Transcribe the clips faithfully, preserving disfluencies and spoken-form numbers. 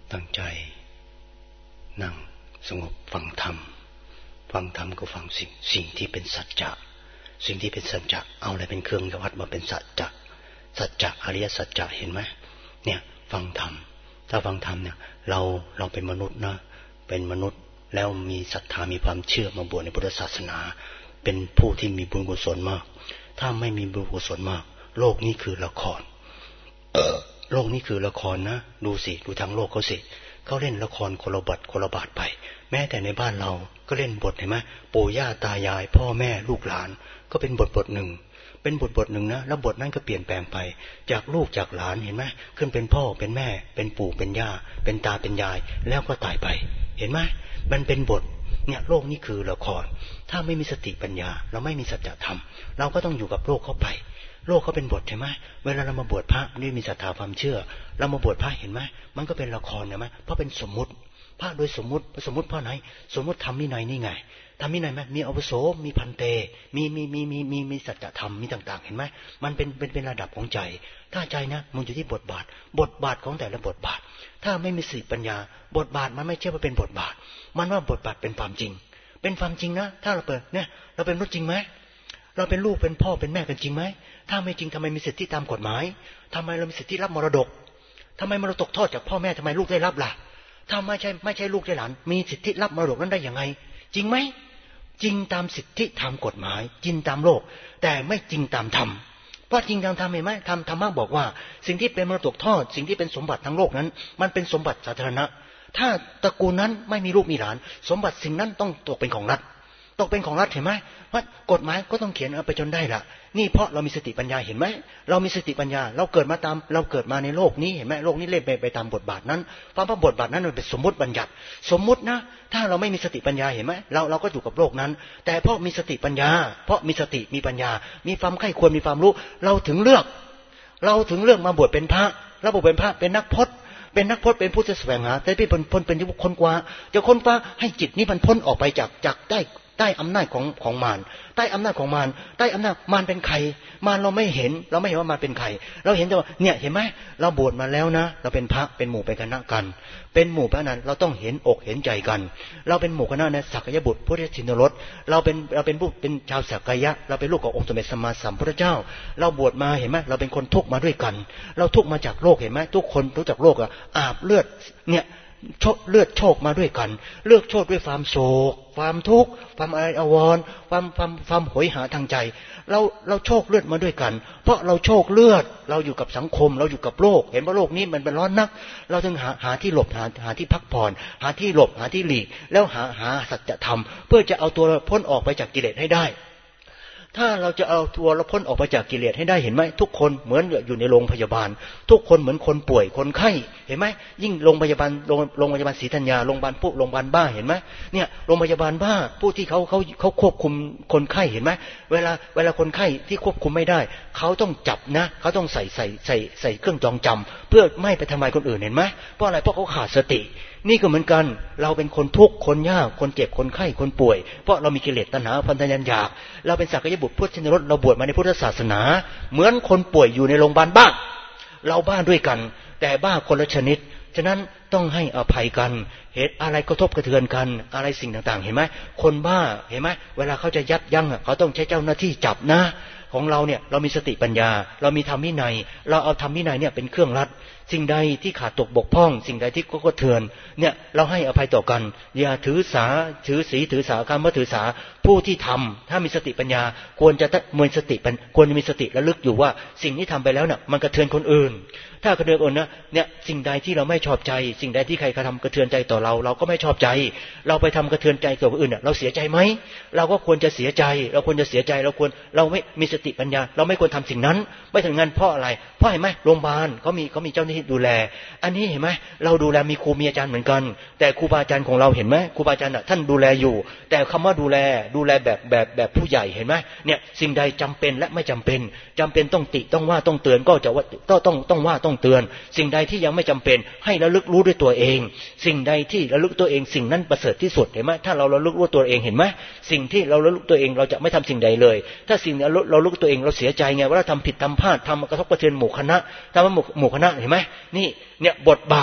ตั้งใจนั่งสงบฟังธรรมฟังธรรมก็ฟังสิ่งสิ่งที่เป็นสัจจะสิ่งที่เป็นสัจจะเอาอะไรเป็นเครื่องวัดมาเป็นสัจจะสัจจะอริยสัจจะเห็นไหมเนี่ยฟังธรรมถ้าฟังธรรมเนี่ยเราเราเป็นมนุษย์นะเป็นมนุษย์แล้วมีศรัทธามีความเชื่อมาบวชในพุทธศาสนาเป็นผู้ที่มีบุญกุศลมากถ้าไม่มีบุญกุศลมากโลกนี้คือละครเออโลกนี้คือละครนะดูสิดูทางโลกเขาสิเขาเล่นละครคนละบทคนละบาทไปแม้แต่ในบ้านเราก็เล่นบทเห็นไหมปู่ย่าตายายพ่อแม่ลูกหลานก็เป็นบทบทหนึ่งเป็นบทบทหนึ่งนะแล้วบทนั้นก็เปลี่ยนแปลงไปจากลูกจากหลานเห็นไหมขึ้นเป็นพ่อเป็นแม่เป็นปู่เป็นย่าเป็นตาเป็นยายแล้วก็ตายไปเห็นไหมมันเป็นบทเนี่ยโลกนี้คือละครถ้าไม่มีสติปัญญาเราไม่มีสัจธรรมเราก็ต้องอยู่กับโลกเข้าไปโลกเขาเป็นบทใช่ไหมเวลาเรามาบวชพระนี่มีศรัทธาความเชื่อเรามาบวชพระเห็นไหมมันก็เป็นละครเห็นไหมเพราะเป็นสมมุติพระโดยสมมุติสมมุติพระไหนสมมุติธรรมวินัยนี่ไงธรรมวินัยไหมมีอาวุโสมีพันเตมีมีมีมีมีมีสัจธรรมมีต่างๆเห็นไหมมันเป็นเป็นเป็นระดับของใจถ้าใจนะมันอยู่ที่บทบาทบทบาทของแต่ละบทบาทถ้าไม่มีสติปัญญาบทบาทมันไม่ใช่ว่าเป็นบทบาทมันว่าบทบาทเป็นความจริงเป็นความจริงนะถ้าเราเปิดเนี่ยเราเป็นมนุษย์จริงไหมเราเป็นลูกเป็นพ่อเป็นแม่กันจริงไหมถ้าไม่จริงทำไมมีสิทธิตามกฎหมายทำไมเรามีสิทธิรับมรดกทำไมมรดกตกทอดจากพ่อแม่ทำไมลูกได้รับล่ะถ้าไม่ใช่ไม่ใช่ลูกได้หลานมีสิทธิรับมรดกนั้นได้ยังไงจริงไหมจริงตามสิทธิตามกฎหมายจริงตามโลกแต่ไม่จริงตามธรรมเพราะจริงตามธรรมเห็นไหมธรรมธรรมะบอกว่าสิ่งที่เป็นมรดกทอดสิ่งที่เป็นสมบัติทั้งโลกนั้นมันเป็นสมบัติสาธารณะถ้าตระกูลนั้นไม่มีลูกมีหลานสมบัติสิ่งนั้นต้องตกเป็นของรัฐตกเป็นของรัฐเห็นไหมว่ากฎหมายก็ต้องเขียนเอาไปจนได้ละนี่เพราะเรามีสติปัญญาเห็นไหมเรามีสติปัญญาเราเกิดมาตามเราเกิดมาในโลกนี้เห็นไหมโลกนี้เล่นไปไปตามบทบาทนั้นเพราะว่าบทบาทนั้นมันเป็นสมมุติบัญญัติสมมุตินะถ้าเราไม่มีสติปัญญาเห็นไหมเราเราก็อยู่กับโลกนั้นแต่เพราะมีสติปัญญาเพราะมีสติมีปัญญามีความใคร่ควรมีความรู้เราถึงเลือกเราถึงเลือกมาบวชเป็นพระแล้วบวชเป็นพระเป็นนักพจน์เป็นนักพจน์เป็นผู้จะแสวงหาแต่เป็นพ้นเป็นผู้ค้นคว้าจะค้นคว้าให้จิตนี้มันพ้นออกไปจากจากได้ใต้อำนาจของของมารใต้อำนาจของมารใต้อำนาจมารเป็นใครมารเราไม่เห็นเราไม่เห็นว่ามารเป็นใครเราเห็นแต่ว่าเนี่ยเห็นไหมเราบวชมาแล้วนะเราเป็นพระเป็นหมู่เป็นคณะกันเป็นหมู่พระนั้นเราต้องเห็นอกเห็นใจกันเราเป็นหมู่คณะนะสักยบุตรพุทธชินรสเราเป็นเราเป็นผู้เป็นชาวสักยะเราเป็นลูกขององค์สมเด็จสัมมาสัมพุทธเจ้าเราบวชมาเห็นไหมเราเป็นคนทุกข์มาด้วยกันเราทุกข์มาจากโลกเห็นไหมทุกคนรู้จักโลกอะอาบเลือดเนี่ยโชคเลือดโชคมาด้วยกันเลือกโชคด้วยความโศกความทุกข์ความอะไรอาวรณ์ความความความโหยหาทางใจเราเราโชคเลือดมาด้วยกันเพราะเราโชคเลือดเราอยู่กับสังคมเราอยู่กับโลกเห็นว่าโลกนี้มันเป็นร้อนนักเราจึงหาหาที่หลบหาหาที่พักผ่อนหาที่หลบหาที่หลีกแล้วหาหาสัจธรรมเพื่อจะเอาตัวพ้นออกไปจากกิเลสให้ได้ถ้าเราจะเอาตัวเราพ้นออกไปจากกิเลสให้ได้เห็นไหมทุกคนเหมือนอยู่ในโรงพยาบาลทุกคนเหมือนคนป่วยคนไข้เห็นไหมยิ่งโรงพยาบาลโรงโรงพยาบาลศรีธัญญาโรงพยาบาลผู้โรงพยาบาลบ้าเห็นไหมเนี่ยโรงพยาบาลบ้าผู้ที่เขาเขาเขาควบคุมคนไข้เห็นไหมเวลาเวลาคนไข้ที่ควบคุมไม่ได้เขาต้องจับนะเขาต้องใส่ใส่ใส่ใส่เครื่องจองจำเพื่อไม่ไปทำลายคนอื่นเห็นไหมเพราะอะไรเพราะเขาขาดสตินี่ก็เหมือนกันเราเป็นคนทุกข์คนยากคนเจ็บคนไข้คนป่วยเพราะเรามีกิเลสตัณหาพันธยัญญาเราเป็นสักยบุตรพุทธชินรสเราบวชมาในพุทธศาสนาเหมือนคนป่วยอยู่ในโรงพยาบาลบ้าเราบ้าด้วยกันแต่บ้าคนละชนิดฉะนั้นต้องให้อภัยกันเหตุอะไรกระทบกระเทือนกันอะไรสิ่งต่างๆเห็นไหมคนบ้าเห็นไหมเวลาเขาจะยับยั้งเขาต้องใช้เจ้าหน้าที่จับนะของเราเนี่ยเรามีสติปัญญาเรามีธรรมวินัยเราเอาธรรมวินัยเนี่ยเป็นเครื่องรัดสิ่งใดที่ขาดตกบกพร่องสิ่งใดที่กระเทือนเนี่ยเราให้อภัยต่อกันอย่าถือสาถือสีถือสาคำว่าถือสาผู้ที่ทำถ้ามีสติปัญญาควรจะมีสติควรจะมีสติระลึกอยู่ว่าสิ่งที่ทำไปแล้วเนี่ยมันกระเทือนคนอื่นถ้ากระเทือนคนนะเนี่ยสิ่งใดที่เราไม่ชอบใจสิ่งใดที่ใครกระทำกระเทือนใจต่อเราเราก็ไม่ชอบใจเราไปทำกระเทือนใจต่อคนอื่นเนี่ยเราเสียใจไหมเราก็ควรจะเสียใจเราควรจะเสียใจเราควรเราไม่มีสติปัญญาเราไม่ควรทำสิ่งนั้นไม่ถึงงั้นเพราะอะไรเพราะเห็นไหมโรงพยาบาลเขามีเขามีเจ้าหน้าที่ดูแลอันนี้เห็นไหมเราดูแลมีครูมีอาจารย์เหมือนกันแต่ครูบาอาจารย์ของเราเห็นไหมครูบาอาจารย์ท่านดูแลอยู่แต่คำว่าดูแลดูแลแบบแบบแบบผู้ใหญ่เห็นไหมเนี่ยสิ่งใดจำเป็นและไม่จำเป็นจำเป็นต้องติต้องว่าต้องเตือนก็จะว่าต้องต้องต้องว่าต้องเตือนสิ่งใดที่ยังไม่จำเป็นให้ระลึกรู้ด้วยตัวเองสิ่งใดที่ระลึกตัวเองสิ่งนั้นประเสริฐที่สุดเห็นไหมถ้าเราระลึกรู้ตัวเองเห็นไหมสิ่งที่เราระลึกตัวเองเราจะไม่ทำสิ่งใดเลยถ้าสิ่งเราเราระลึกตัวเองเราเสียใจไงว่าเราทำผิดทำพลาดทำกระทบกระเทือนหมู่คณะทำให้หมู่คณะเห็นไหมนี่เนี่ยบทบาท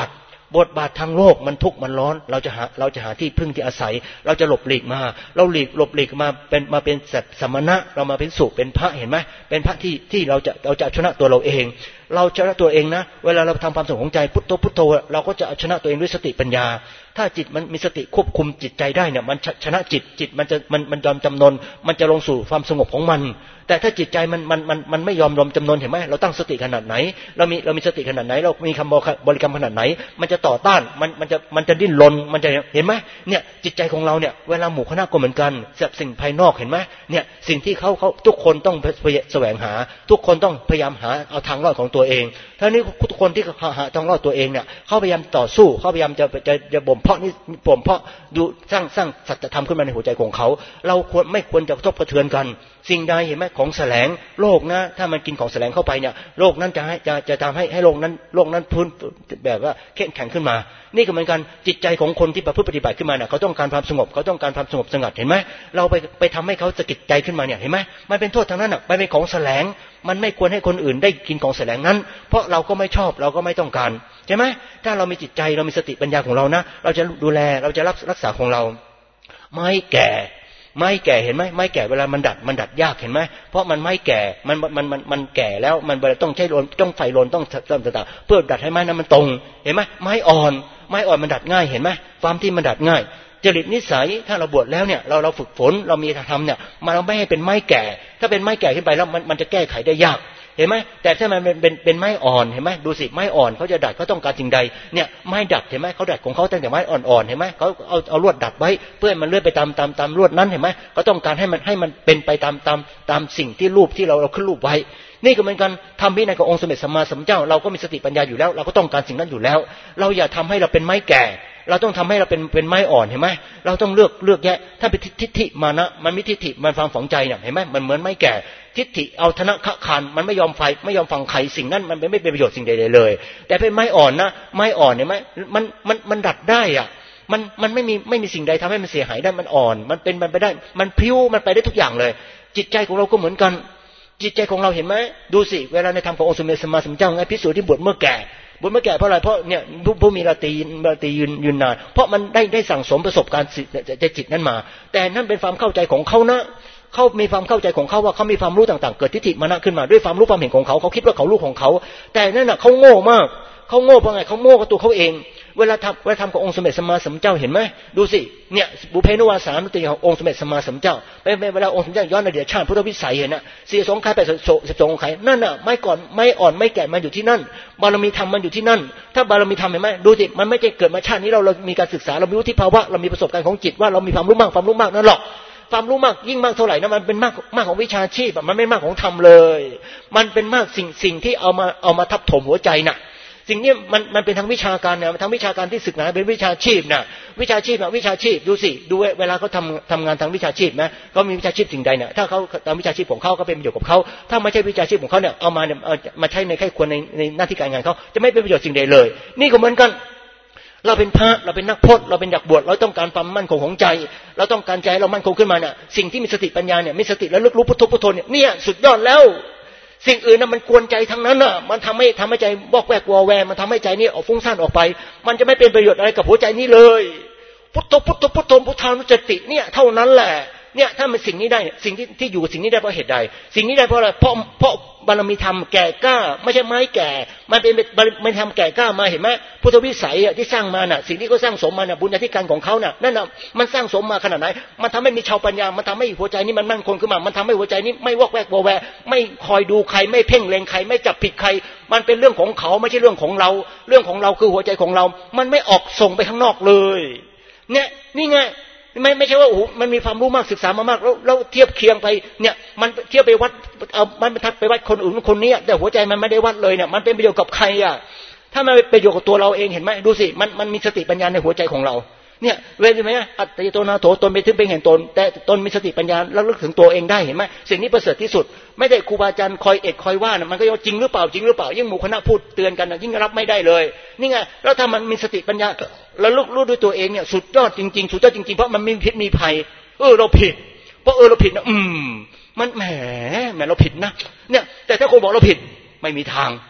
บทบาททางโลกมันทุกข์มันร้อนเราจะหาเราจะหาที่พึ่งที่อาศัยเราจะหลบหลีกมาเราหลีกหลบหลีกมาเป็นมาเป็นสัตสมณะเรามาเป็นสุเป็นพระเห็นไหมเป็นพระที่ที่เราจะเราจะชนะตัวเราเองเราชนะตัวเองนะเวลาเราทำความสงบของใจพุทโธพุทโธเราก็จะชนะตัวเองด้วยสติปัญญาถ้าจิตมันมีสติควบคุมจิตใจได้เนี่ยมันชนะจิตจิตมันจะมันมันยอมจำนนมันจะลงสู่ความสงบของมันแต่ถ้าจิตใจมันมันมันมันไม่ยอมยอมจำนนเห็นไหมเราตั้งสติขนาดไหนเรามีเรามีสติขนาดไหนเรามีคำบริกรรมขนาดไหนมันจะต่อต้านมันมันจะมันจะดิ้นรนมันจะเห็นไหมเนี่ยจิตใจของเราเนี่ยเวลาหมู่คณะก็เหมือนกันกับสิ่งภายนอกเห็นไหมเนี่ยสิ่งที่เขาเขาทุกคนต้องแสวงหาทุกคนต้องพยายามหาเอาทางรอดของตัวเองท่านี้ทุกคนที่หาทางรอดตัวเองเนี่ยเขาพยายามต่อสู้เขาพยายามจะจะจะบ่มเพาะนี่บ่มเพาะดูสร้างสร้างสัจธรรมขึ้นมาในหัวใจของเขาเราควรไม่ควรจะกระทบกระเทือนกันสิ่งใดเห็นไหมของแสลงโลกนะถ้ามันกินของแสลงเข้าไปเนี่ยโลกนั้นจะให้จะจะทำให้ให้โลกนั้นโลกนั้นพื้นแบบว่าเข้มแข็งขึ้นมานี่ก็เหมือนกันจิตใจของคนที่ประพฤติปฏิบัติขึ้นมาเนี่ยเขาต้องการความสงบเขาต้องการความสงบสงัดเห็นไหมเราไปไปทำให้เขาสะกิดใจขึ้นมาเนี่ยเห็นไหมมันเป็นโทษทางนั้นอ่ะไปเป็นของแสลงมันไม่ควรให้คนอื่นได้กินของแสลงนั้นเพราะเราก็ไม่ชอบเราก็ไม่ต้องการใช่ไหมถ้าเรามีจิตใจเรามีสติปัญญาของเรานะเราจะดูแลเราจะรักษาของเราไม่แก่ไม้แก่เห็นไหมไม้แก่เวลามันดัดมันดัดยากเห็นไหมเพราะมันไม้แก่มันมันมันมันแก่แล้วมันต้องใช้ลนต้องไฟลนต้องต่างๆเพื่อดัดให้ไม้นั้นมันตรงเห็นไหมไม้อ่อนไม้อ่อนมันดัดง่ายเห็นไหมความที่มันดัดง่ายจริตนิสัยถ้าเราบวชแล้วเนี่ยเราเราฝึกฝนเรามีธรรมเนี่ยมันเราไม่ให้เป็นไม้แก่ถ้าเป็นไม้แก่ขึ้นไปแล้วมันมันจะแก้ไขได้ยากเห็นไหมแต่ถ้ามันเป็นเป็นเป็นไม้อ่อนเห็นไหมดูสิไม้อ่อนเขาจะดัดเขาต้องการสิ่งใดเนี่ยไม้ดัดเห็นไหมเขาดัดของเขาตั้งแต่ไม้อ่อนๆเห็นไหมเขาเอาเอาลวดดัดไว้เพื่อให้มันเลื่อนไปตามตามตามลวดนั้นเห็นไหมเขาต้องการให้มันให้มันเป็นไปตามตามตามสิ่งที่รูปที่เราเราขึ้นรูปไว้นี่ก็เหมือนกันทำวินัยขององค์สมเด็จสัมมาสัมพุทธเจ้าเราก็มีสติปัญญาอยู่แล้วเราก็ต้องการสิ่งนั้นอยู่แล้วเราอย่าทำให้เราเป็นไม้แก่เราต้องทำให้เราเป็นเป็นไม้อ่อนเห็นไหมเราต้องเลือกเลือกแยะถ้าเป็นทิฏฐิมานะมันมีทิฏฐิมันฟังฝังใจเนี่ยเห็นไหมมันเหมือนไม้แก่ทิฏฐิเอาธนะขะคานมันไม่ยอมไฟไม่ยอมฟังใครสิ่งนั้นมันไม่เป็นประโยชน์สิ่งใดๆเลยแต่เป็นไม้อ่อนนะไม้อ่อนเห็นไหมมันมันมันดัดได้อ่ะมันมันไม่มีไม่มีสิ่งใดทำให้มันเสียหายได้มันอ่อนมันเป็นมันไปได้มันพิ้วมันไปได้ทุกอย่างเลยจิตใจของเราก็เหมือนกันจิตใจของเราเห็นไหมดูสิเวลาในธรรมขององค์สมเด็จสัมมาสัมพุทธเจ้าไงภิกษุที่บวชเมื่อแก่บวชเมื่อแก่เพราะอะไรเพราะเนี่ยผู้มีราตรีราตรียืนยืนนานเพราะมันได้ได้สั่งสมประสบการณ์ใจจิตนั้นมาแต่นั่นเป็นความเข้าใจของเขานะเขามีความเข้าใจของเขาว่าเขามีความรู้ต่างๆเกิดทิฏฐิมานะขึ้นมาด้วยความรู้ความเห็นของเขาเขาคิดว่าเขารู้ของเขาแต่นั่นน่ะเขาโง่มากเขาโง่เพราะไงเขาโง่กับตัวเขาเองเวลาทำเวลาทำขององค์สมเด็จสัมมาสัมพุทธเจ้าเห็นไหมดูสิเนี่ยบุพเพนุวาสานุสติขององค์สมเด็จสัมมาสัมพุทธเจ้าไปเวลาองค์สมเด็จย้อนอดีตชาติพุทธวิสัยเห็นนะเสียสงไข่ไปสิบสองไข่นั่นน่ะไม่ก่อนไม่อ่อนไม่แก่มันอยู่ที่นั่นบารมีธรรมมันอยู่ที่นั่นถ้าบารมีธรรมเห็นไหมดูสิมันไม่ใช่เกิดมาชาตินี้เราเรามีการศึกษาเรามีวุฒิภาวะเรามีประสบการณ์ของจิตว่าเรามีความรู้มากความรู้มากนั่นหรอกความรู้มากยิ่งมากเท่าไหร่นะมันเป็นมากมากของวิชาชีพมันไม่มากของธรรมเลยมันเป็นมากสิ่งสิ่งที่เอามาเอามาทับถมหัวใจน่ะสิ่งนี้มันมันเป็นทางวิชาการนะทางวิชาการที่ศึกษาเป็นวิชาชีพนะวิชาชีพนะวิชาชีพดูสิดูเวลาเขาทำทำงานทางวิชาชีพนะเขามีวิชาชีพสิ่งใดเนี่ยถ้าเขาตามวิชาชีพของเขาก็เป็นประโยชน์กับเขาถ้าไม่ใช่วิชาชีพของเขาเนี่ยเอามาเนี่ยมาใช้ในแค่ควรในในหน้าที่การงานเขาจะไม่เป็นประโยชน์สิ่งใดเลยนี่ก็เหมือนกันเราเป็นพระเราเป็นนักพจน์เราเป็นอยากบวชเราต้องการความมั่นคงของใจเราต้องการใจเรามั่นคงขึ้นมาเนี่ยสิ่งที่มีสติปัญญาเนี่ยมีสติแล้วลึกรู้พุทโธพุทโธเนี่ยเนี่ยสุดยอดแล้วสิ่งอื่นน่ะมันกวนใจทั้งนั้นน่ะมันทำให้ทำให้ใจวอกแวกวอแวมันทำให้ใจนี่ออกฟุ้งซ่านออกไปมันจะไม่เป็นประโยชน์อะไรกับหัวใจนี้เลยพุทโธพุทโธพุทโธพุทธานุสติเนี่ยเท่านั้นแหละเนี่ยถ้ามันสิ่งนี้ได้สิ่งที่ที่อยู่สิ่งนี้ได้เพราะเหตุใดสิ่งนี้ได้เพราะอะไรเพราะเพราะบารมีธรรมแก่กล้าไม่ใช่ไม้แก่มันเป็นบารมีธรรมแก่กล้ามาเห็นไหมพุทธวิสัยที่สร้างมาน่ะสิ่งที่เขาสร้างสมมาน่ะบุญญาธิการของเขาน่ะนั่นน่ะมันสร้างสมมาขนาดไหนมันทำให้มีชาวปัญญามันทำให้หัวใจนี้มันมั่นคงขึ้นมามันทำให้หัวใจนี้ไม่วอกแวกวอแวไม่คอยดูใครไม่เพ่งเล็งใครไม่จับผิดใครมันเป็นเรื่องของเขาไม่ใช่เรื่องของเราเรื่องของเราคือหัวใจของเรามันไม่ออกส่งไปข้างนอกเลยเนี่ยนี่ไงไม่ไม่ใช่ว่าโอ้โหมันมีความรู้มากศึกษามามากแล้วแล้วเทียบเคียงไปเนี่ยมันเทียบไปวัดเอามันไปทัดไปวัดคนอื่นคนนี้แต่หัวใจมันไม่ได้วัดเลยเนี่ยมันเป็นประโยชน์กับใครอ่ะถ้ามันเป็นประโยชน์กับตัวเราเองเห็นไหมดูสิมันมันมีสติปัญญาในหัวใจของเราเนี่ยเว้นไหมอัตติโตนาโถตนไปถึงเป็นแห่งตนแต่ตนมีสติปัญญาแล้วลึกถึงตัวเองได้เห็นไหมสิ่งนี้ประเสริฐที่สุดไม่ได้ครูบาอาจารย์คอยเอ็ดคอยว่านะมันก็จริงหรือเปล่าจริงหรือเปล่ายิ่งหมู่คณะพูดเตือนกันยิ่งรับไม่ได้เลยนี่ไงแล้วถ้ามันมีสติปัญญาแล้วลึกรู้ด้วยตัวเองเนี่ยสุดยอดจริงๆสุดยอดจริงๆเพราะมันไม่มีพิษมีภัยเออเราผิดเพราะเออเราผิดนะอืมมันแหมแหมเราผิดนะเนี่ยแต่ถ้าคนบอกเราผิดไม่มีทาง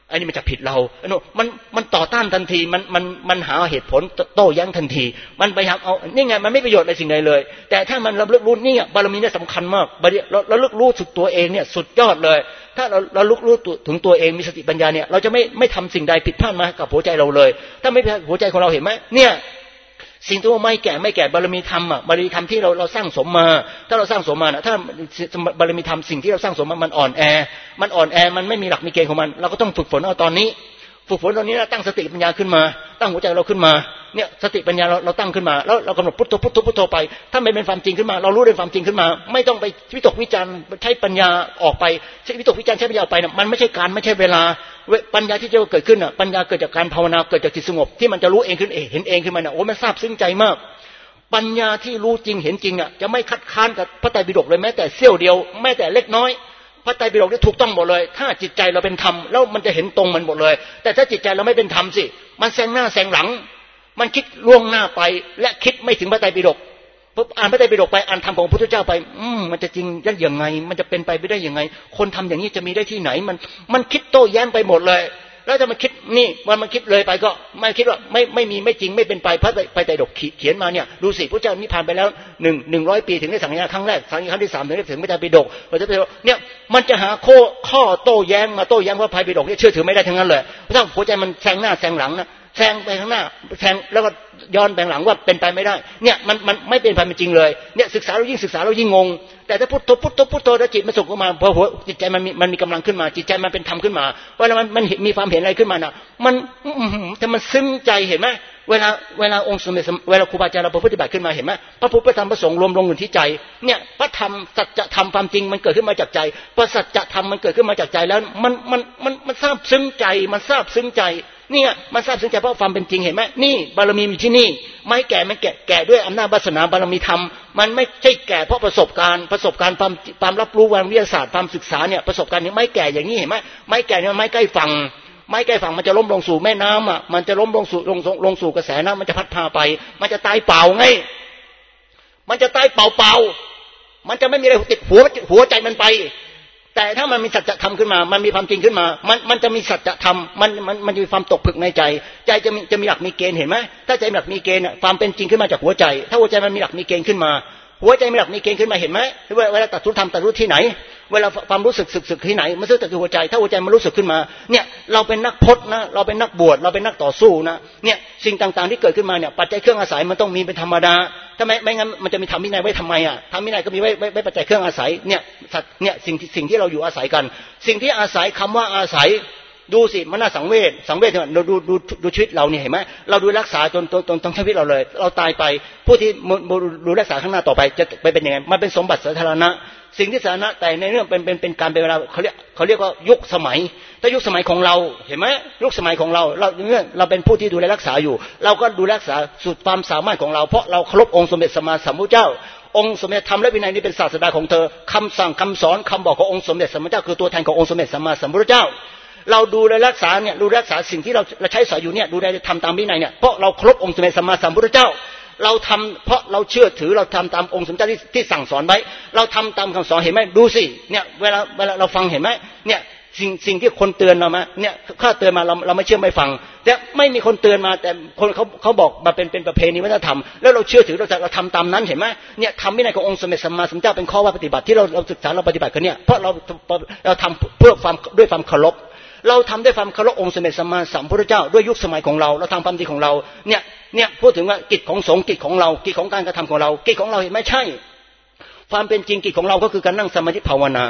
อันนี้มันจะผิดเราไอ้โน่มันมันต่อต้านทันทีมันมันมันหาเหตุผลโต้แย้งทันทีมันพยายามเอานี่ไงมันไม่ประโยชน์ในสิ่งใดเลยแต่ถ้ามันเราเลือกรู้นี่บารมีเนี่ยสำคัญมากเราเราเลือกรู้สึกตัวเองเนี่ยสุดยอดเลยถ้าเราเราเลือกรู้ถึงตัวเองมีสติปัญญาเนี่ยเราจะไม่ไม่ทำสิ่งใดผิดพลาดมากับหัวใจเราเลยถ้าไม่หัวใจของเราเห็นไหมเนี่ยสิ่งที่ว่าไม่แก่ไม่แก่บารมีธรรมอ่ะบารมีธรรมที่เราเราสร้างสมมาถ้าเราสร้างสมมานะถ้าบารมีธรรมสิ่งที่เราสร้างสมมามันอ่อนแอมันอ่อนแอมันไม่มีหลักมีเกณฑ์ของมันเราก็ต้องฝึกฝนเอาตอนนี้ฝึกฝนตอนนี้นะตั้งสติปัญญาขึ้นมาตั้งหัวใจเราขึ้นมาเนี่ยสติปัญญาเราเราตั้งขึ้นมาแล้วเรากำหนดพุทโธพุทโธพุทโธไปถ้าไม่เป็นความจริงขึ้นมาเรารู้เป็นความจริงขึ้นมาไม่ต้องไปวิตกวิจารณ์ใช้ปัญญาออกไปใช้วิตกวิจารณ์ใช้ปัญญาไปนะมันไม่ใช่การไม่ใช่เวลาปัญญาที่จะเกิดขึ้นอ่ะปัญญาเกิดจากการภาวนาเกิดจากจิตสงบที่มันจะรู้เองขึ้นเองเห็นเองขึ้นมาเนี่ยโอ้มันซาบซึ้งใจมากปัญญาที่รู้จริงเห็นจริงอ่ะจะไม่คัดค้านกับพระไตรปิฎกเลยแม้แต่เสี้ยวเดียวแม้แต่เล็กน้อยพระไตรปิฎกนี่ถูกต้องหมดเลยถ้าจิตใจเราเป็นธรรมแล้วมันจะเห็นตรงมันหมดเลยแต่ถ้าจิตใจเราไม่เป็นธรรมสิมันแซงหน้าแซงหลังมันคิดล่วงหน้าไปและคิดไม่ถึงพระไตรปิฎกปุ๊บอ่านพระไตรปิฎกไปอ่านธรรมของพระพุทธเจ้าไปอืมมันจะจริงได้ยังไงมันจะเป็นไปไม่ได้ยังไงคนทำอย่างนี้จะมีได้ที่ไหนมันมันคิดโต้แย้งไปหมดเลยแล้วจะมาคิดนี่วันมันคิดเลยไปก็ไม่คิดว่าไม่ไม่มีไม่จริงไม่เป็นไปพระไตรปิฎกเขียนมาเนี่ยดูสิพระเจ้านิพพานไปแล้วหนึ่งหนึ่งร้อยปีถึงได้สังฆาครั้งแรกสังฆาครั้งที่สามถึงได้ถึงพระไตรปิฎกพระไตรปิฎกเนี่ยมันจะหาข้อข้อโต้แย้งมาโต้แย้งว่าพระไตรปิฎกเนี่ยเชื่อถือไม่ได้ทั้งนั้นเลยเพราะหัวใจมันแซงหน้าแซงหลังนะแซงไปข้างหน้าแซงแล้วก็ย้อนไปหลังว่าเป็นไปไม่ได้เนี่ยมันมันไม่เป็นไปเป็นจริงเลยเนี่ยศึกษาเรายิ่งศึกษาเรายิ่งงงแต่ถ้าพุทโธพุทโธพุทโธแล้วจิตมันสุขขึ้นมาพอหัวจิตใจมันมีมันมีกำลังขึ้นมาจิตใจมันเป็นธรรมขึ้นมาเวลามันมันมีความเห็นอะไรขึ้นมาน่ะมันแต่มันซึ้งใจเห็นไหมเวลาเวลาองค์สมเด็จเวลาครูบาอาจารย์เราปฏิบัติขึ้นมาเห็นไหมพระพุทธพระธรรมพระสงฆ์รวมลงอยู่ที่ใจเนี่ยพระธรรมสัจธรรมความจริงมันเกิดขึ้นมาจากใจพอสัจธรรมมันเกิดขึ้นมาจากใจแล้วมันมันมันมันซาบซึ้งใจมันซาบซึ้งใจเนี่ยมันทราบซึ้งใจเพราะความเป็นจริงเห็นไหมนี่บารมีมีที่นี่ไม่แก่ไม่แก่แก่ด้วยอำนาจวาสนาบารมีธรรมมันไม่ใช่แก่เพราะประสบการณ์ประสบการณ์ความความรับรู้วิทยาศาสตร์ความศึกษาเนี่ยประสบการณ์นี้ไม่แก่อย่างนี้เห็นไหมไม่แก่เนี่ยไม่ใกล้ฝั่งไม่ใกล้ฝั่งมันจะล้มลงสู่แม่น้ำอ่ะมันจะล้มลงสู่ลงลงสู่กระแสน้ำมันจะพัดพาไปมันจะตายเปล่าไงมันจะตายเปล่าเปล่ามันจะไม่มีอะไรติดหัวหัวใจมันไปแต่ถ้ามันมีสัจธรรมขึ้นมามันมีความจริงขึ้นมามันมันจะมีสัจธรรมมันมันมันจะมีความตกผลึกในใจใจจะมีจะมีหลักมีเกณฑ์เห็นไหมถ้าใจมีหลักมีเกณฑ์ความเป็นจริงขึ้นมาจากหัวใจถ้าหัวใจมันมีหลักมีเกณฑ์ขึ้นมาหัวใจมีหลักมีเกณฑ์ขึ้นมาเห็นไหมเวลาตัดรู้ธรรมตัดรู้ที่ไหนเวลาความรู้สึกสึกสึกที่ไหนมันสึกจากหัวใจถ้าหัวใจมันรู้สึกขึ้นมาเนี่ยเราเป็นนักพจน์นะเราเป็นนักบวชเราเป็นนักต่อสู้นะเนี่ยสิ่งต่างๆที่เกิดขึ้นมาเนี่ยปัจจัยเครื่องอาศัยมันต้องมีเป็นธรรมดาถ้าไม่ไม่งั้นมันจะมีธรรมวินัยไว้ทำไมอ่ะธรรมวินัยก็มีไว้ไว้ไว้ปัจจัยเครื่องอาศัยเนี่ยสัตว์เนี่ยสิ่งที่สิ่งที่เราอยู่อาศัยกันสิ่งที่อาศัยคำว่าอาศัยดูสิมันน่าสังเวชสังเวชเราดูดูดูชีวิตเราเนี่ยเห็นไหมเราดูรักษาจนจนจนทั้งชีวิตเราเลยเราตายไปผู้ที่ดูรักษาข้างหน้าต่อไปจะไปเป็นยังไงมันเป็นสมบัติสาธารณะสิ่งที่สาธารณะแต่ในเรื่องเป็นเป็นเป็นการเป็นเวลาเขาเรียกเขาเรียกว่ายุคสมัยถ้ายุคสมัยของเราเห็นไหมยุคสมัยของเราเราเนี่ยเราเป็นผู้ที่ดูแลรักษาอยู่เราก็ดูรักษาสุดความสามารถของเราเพราะเราเคารพองค์สมเด็จสัมมาสัมพุทธเจ้าองค์สมเด็จธรรมและวินัยนี้เป็นศาสดาของเธอคำสั่งคำสอนคำบอกขององค์สมเด็จสัมมาสัมพุทธเจ้าคือตัวแทนขององค์สมเด็จสัมมาสัมพุทธเจ้าเราดูแลรักษาเนี่ยดูรักษาสิ่งที่เราเราใช้สอยอยู่เนี่ยดูแลทำตามวินัยเนี่ยเพราะเราเคารพองค์สมเด็จสัมมาสัมพุทธเจ้าเราทำเพราะเราเชื่อถือเราทำตามองค์สมเด็จที่ที่สั่งสอนไว้เราทำตามคำสอนเห็นไหมดูสิเนี่ยเวลาเวลาเราฟังเห็นไหมเนี่ยสิ่งสิ่งที่คนเตือนเรามาเนี่ยข้าเตือนมาเราเราไม่เชื่อไม่ฟังแต่ไม่มีคนเตือนมาแต่คนเขาเขาบอกมาเป็นเป็นประเพณีวัฒนธรรมแล้วเราเชื่อถือเราจะเราทำตามนั้นเห็นไหมเนี่ยทำวินัยขององค์สมเด็จสัมมาสัมพุทธเจ้าเป็นข้อว่าปฏิบัติที่เราเราศึกษาเราปฏิบัติกันเนี่ยเพราะเราเราทำเพื่อความด้วยความเคารพเราทำด้วยความเคารพองค์สมเด็จสัมมาสัมพุทธเจ้าด้วยยุคสมัยของเราเราทำความดีของเราเนี่ยเนี่ยพูดถึงว่ากิจของสงฆ์กิจของเรากิจของการกระทำของเรากิจของเราเห็นไหมใช่ความเป็นจริงกิจของเราก็คือการนั่งสมาธิภาวนา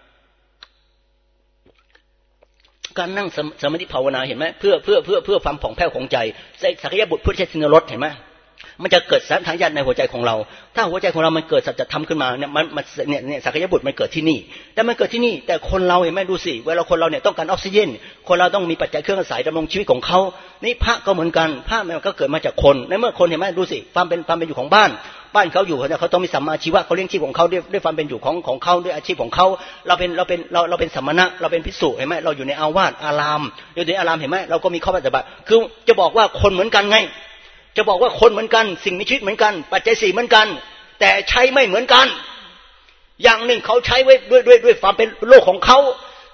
การนั่งสมาธิภาวนาเห็นไหมเพื่อเพื่อเพื่อเพื่อความผ่องแผ้วของใจสักยบุตรพุทธเชษฐินรสเห็นไหมมันจะเกิดสันทายาตในหัวใจของเราถ้าหัวใจของเรามันเกิดสัจธรรมขึ้นมาเนี่ยมันมันเนี่ยเนี่ยสักยบุตรมันเกิดที่นี่แต่มันเกิดที่นี่แต่คนเราเห็นไหมดูสิเวลาคนเราเนี่ยต้องการออกซิเจนคนเราต้องมีปัจจัยเครื่องอาศัยดำรงชีวิตของเขานี่พระก็เหมือนกันพระมันก็เกิดมาจากคนในเมื่อคนเห็นไหมดูสิความเป็นความเป็นอยู่ของบ้านบ้านเขาอยู่เนี่ยเขาต้องมีสัมมาชีวะเขาเลี้ยงชีพของเขาด้วยด้วยความเป็นอยู่ของของเขาด้วยอาชีพของเขาเราเป็นเราเป็นเราเราเป็นสมณะเราเป็นภิกษุเห็นไหมเราอยู่ในอาวาสอารามอยู่ในอารามเห็นไหมเราก็มีข้อปฏิบัติคือจะบอกว่าคนเหมือนกันไงจะบอกว่าคนเหมือนกันสิ่งมีชีวิตเหมือนกันปัจจัยสี่เหมือนกันแต่ใช้ไม่เหมือนกันอย่างหนึ่งเขาใช้ไว้ด้วยด้วยด้วยความเป็นโลกของเขา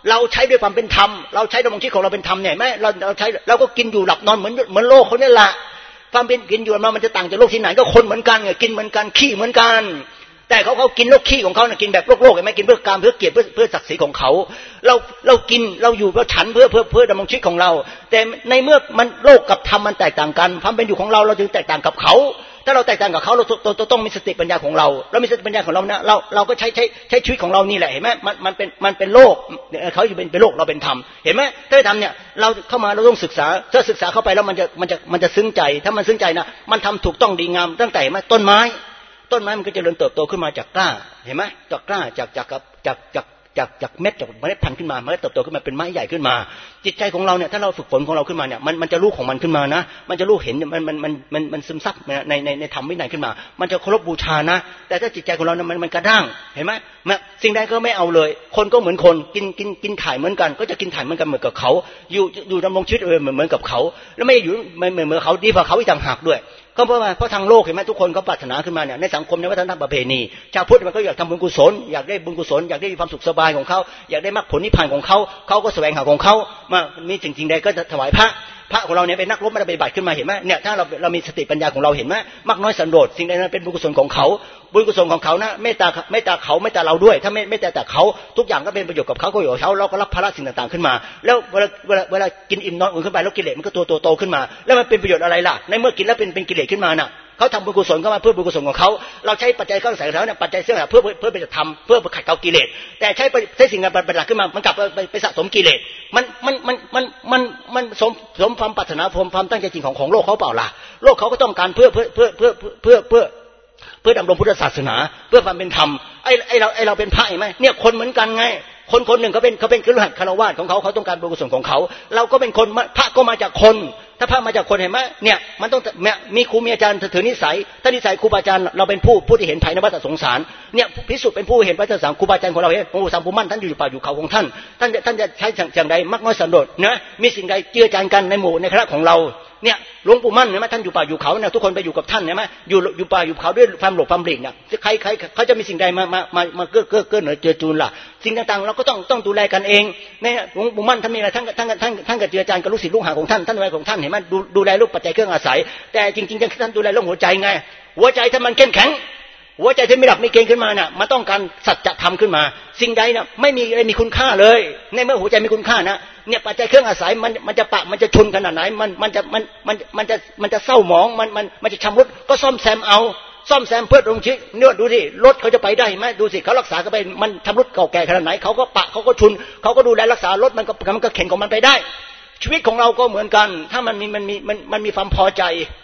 เราใช้ด้วยความเป็นธรรมเราใช้ดำรงชีวิตของเราเป็นธรรมเนี่ยไหมเราเราใช้เราก็กินอยู่หลับนอนเหมือนเหมือนโลกเขาเนี่ยแหละความเป็นกินอยู่มันมันจะต่างจากโลกที่ไหนก็คนเหมือนกันไงกินเหมือนกันขี้เหมือนกันแต่เขาเขากินโลกขี้ของเขาเนี่ยกินแบบโลกโลกเห็นไหมกินเพื่อการเพื่อเกียรติเพื่อเพื่อศักดิ์ศรีของเขาเราเรากินเราอยู่เพื่อฉันเพื่อเพื่อเพื่อดำรงชีวิตของเราแต่ในเมื่อมันโลกกับธรรมมันแตกต่างกันความเป็นอยู่ของเราเราจึงแตกต่างกับเขาถ้าเราแตกต่างกับเขาเราต้องมีสติปัญญาของเราเรามีสติปัญญาของเราเนี่ยเราเราก็ใช้ใช้ใช้ชีวิตของเรานี่แหละเห็นไหมมันมันเป็นมันเป็นโลกเขาอยู่เป็นเป็นโลกเราเป็นธรรมเห็นไหมถ้าธรรมเนี่ยเราเข้ามาเราต้องศึกษาถ้าศึกษาเข้าไปแล้วมันจะมันจะมันจะซึ้งใจถ้ามันซึ้งใจนะมันทำถูกต้องดีงามตั้งแต่เห็นไหมต้นไม้ต้นไม้มันก็จะเจริญเติบโตขึ้นมาจากกล้าเห็นไหมจากกล้าจากจากจากจากจากจากเม็ดจากเมล็ดพันธุ์ขึ้นมามันก็เติบโตขึ้นมาเป็นไม้ใหญ่ขึ้นมาจิตใจของเราเนี่ยถ้าเราฝึกฝนของเราขึ้นมาเนี่ยมันมันจะรู้ของมันขึ้นมานะมันจะรู้เห็นมันมันมันมันมันซึมซับในในในธรรมวินัยขึ้นมามันจะเคารพบูชานะแต่ถ้าจิตใจของเราเนี่ยมันมันกระด้างเห็นไหมสิ่งใดก็ไม่เอาเลยคนก็เหมือนคนกินกินกินถ่ายเหมือนกันก็จะกินถ่ายเหมือนกันเหมือนกับเขาอยู่อยู่ดำรงชีวิตเหมือนเหมือนกับเขาแล้วไม่อยู่เหมือนเหมือนเขาดีกว่าเขาอีกต่างหากด้วยก็เพราะว่าเพราะทางโลกเห็นไหมทุกคนเขาปรารถนาขึ้นมาเนี่ยในสังคมในวัฒนธรรมประเพณีชาวพุทธมันก็อยากทำบุญกุศลอยากได้บุญกุศลอยากได้ความสุขสบายของเขาอยากได้มรรคผลนิพพานของเขาเขาก็แสวงหาของเขามามีจริงๆใดก็จะถวายพระพระของเราเนี่ยเป็นนักรบไม่ได้ปฏิบัติขึ้นมาเห็นไหมเนี่ยถ้าเราเรามีสติปัญญาของเราเห็นไหมมากน้อยสันโดษสิ่งใดนั้นเป็นบุญกุศลของเขาบุญกุศลของเขานะเมตตาเมตตาเขาเมตตาเราด้วยถ้าไม่ไม่แต่แต่เขาทุกอย่างก็เป็นประโยชน์กับเขาก็อยู่กับเขาเราก็รับภาระสิ่งต่างๆขึ้นมาแล้วเวลาเวลาเวลากินอิ่มนอนอุ่นขึ้นไปแล้วกิเลสมันก็ตัวโตโตขึ้นมาแล้วมันเป็นประโยชน์อะไรล่ะในเมื่อกินแล้วเป็นเป็นกิเลสขึ้นมาน่ะเขาทำบุญกุศลเข้ามาเพื่อบุญกุศลของเขาเราใช้ปัจจัยเครื่องใส่เขาเนี่ยปัจจัยเครื่องเพื่อเพื่อไปทำเพื่อขัดเกลากิเลสแต่ใช้ใช้สิ่งนั้นเป็นหลักขึ้นมามันกลับไปไปสะสมกิเลสมันมันมันมันมันมันสมสมความปรารถนาความตั้งใจจริงของของโลกเขาเปล่าล่ะโลกเขาก็ต้องการเพื่อเพื่อเพื่อเพื่อเพื่อเพื่อเพื่อดำรงพุทธศาสนาเพื่อความเป็นธรรมไอ้ไอ้เราไอ้เราเป็นพระเห็นไหมเนี่ยคนเหมือนกันไงคนคนหนึ่งเขาเป็นเขาเป็นคฤหัสถ์คฤหัสถ์ของเขาเขาต้องการบุญกุศลของเขาเราก็เป็นคนพระก็มาจากคนถ้าพระมาจากคนเห็นไหมเนี่ยมันต้องมีครูมีอาจารย์ถือนิสัยถ้านิสัยครูบาอาจารย์เราเป็นผู้ผู้ที่เห็นภัยในวัฏสงสารเนี่ยพิสุทธิ์เป็นผู้เห็นวัฏสงสารครูบาอาจารย์ของเราเห็นโอ้สัมภูมั่นท่านอยู่ป่าอยู่เขาของท่านท่านท่านจะใช้อย่างใดมากน้อยสันโดษนะมีสิ่งใดเจือจานกันในหมู่ในคณะของเราเนี่ยหลวงปู่มั่นเห็นไหมท่านอยู่ป่าอยู่เขาเนี่ยทุกคนไปอยู่กับท่านเห็นไหมอยู่อยู่ป่าอยู่เขาด้วยความหลบความหลีกเนี่ยใครใครเขาจะมีสิ่งใดมามามามาเกื้อเกื้อเกื้อหน่อเจือจูนล่ะสิ่งต่างๆเราก็ต้องต้องดูแลกันเองเนี่ยหลวงปู่มั่นท่านมีอะไรท่านท่านท่านท่านกับเจือจานกับลูกศิษย์ลูกหาของท่านท่านอะไรของท่านเห็นไหมดูดูแลลูกปัจจัยเครื่องอาศัยแต่จริงๆท่านดูแลเรื่องหัวใจไงหัวใจถ้ามันเข้มแข็งหัวใจที่ไม่หลับไม่เกรงขึ้นมาน่ะมันต้องการสัจธรรมขึ้นมาสิ่งใดน่ะไม่มีอะไรมีคุณค่าเลยในเมื่อหัวใจมีคุณค่านะเนี่ยปัจจัยเครื่องอาศัยมันมันจะปะมันจะชนขนาดไหนมันมันจะมันมันมันจะมันจะเศร้าหมองมันมันมันจะชำรุดก็ซ่อมแซมเอาซ่อมแซมเพื่อดำรงชีวิตเนี่ยดูสิรถเขาจะไปได้ไหมดูสิเขารักษาก็ไปมันชำรุดเก่าแก่ขนาดไหนเขาก็ปะเขาก็ชุนเขาก็ดูแลรักษารถมันก็มันก็เข็นของมันไปได้ชีวิตของเราก็เหมือนกันถ้ามันมีมันมีมันมันมีความพอใจ